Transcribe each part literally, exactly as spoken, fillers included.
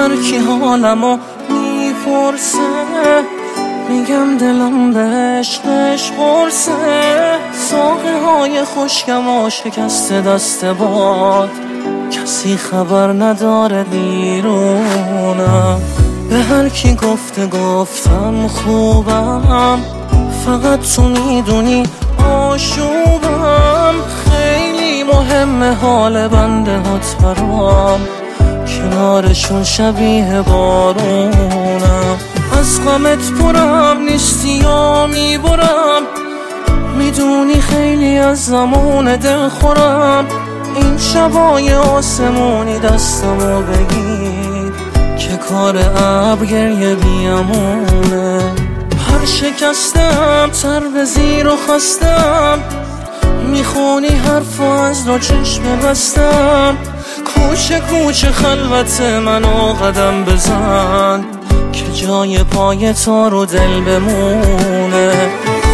هر کی حالمو میپرسه میگم دلم به عشقش قرصه. ساقه های خشکم و شکسته دست باد، کسی خبر نداره بیرونم. به هر کی گفته گفتم خوبم، فقط تو میدونی آشوبم. خیلی مهمه حال بنده هات برام، کنارشون شبیه بارونم. از غمت پرم نیستی یا میبرم، میدونی خیلی از زمان دل خورم. این شبای آسمونی دستمو بگیر که کار ابر گریه بیامونه. پر شکستم سر به زیر و خستم، میخونی حرفو از را چشم بستم. کوچه کوچه خلوت منو قدم بزن که جای پای تو رو دل بمونه.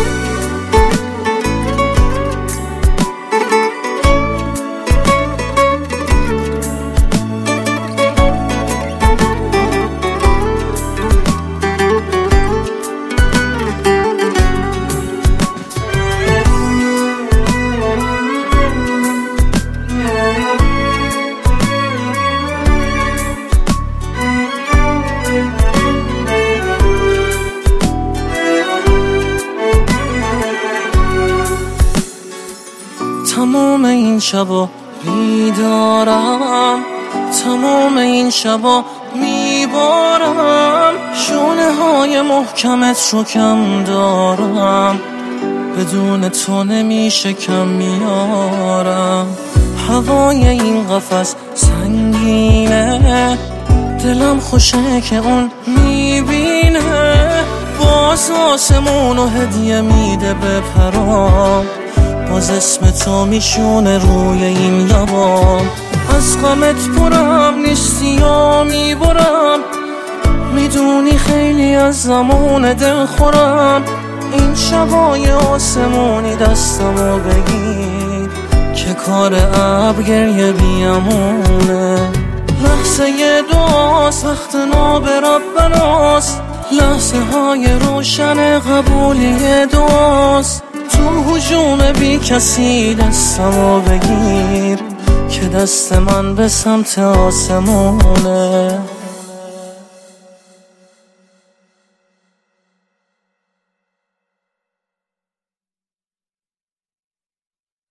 تمام این شبا بیدارم، تمام این شبا میبارم. شونه های محکمت رو کم دارم، بدون تو نمیشه کم میارم. هوای این قفس سنگینه، دلم خوشه که اون میبینه. باز آسمونو هدیه میده به پرام، باز اسم تو میشونه روی این لبام. از غمت پرم نیستی یا میبرم، میدونی خیلی از زمان دل خورم. این شبای آسمونی دستمو بگیر که کار ابر گریه بیامونه. لحظه دعاست وقت ناب ربناست، لحظه های روشن قبولی دعاست. تو هجوم بی کسی دستمو بگیر که دست من به سمت آسمونه.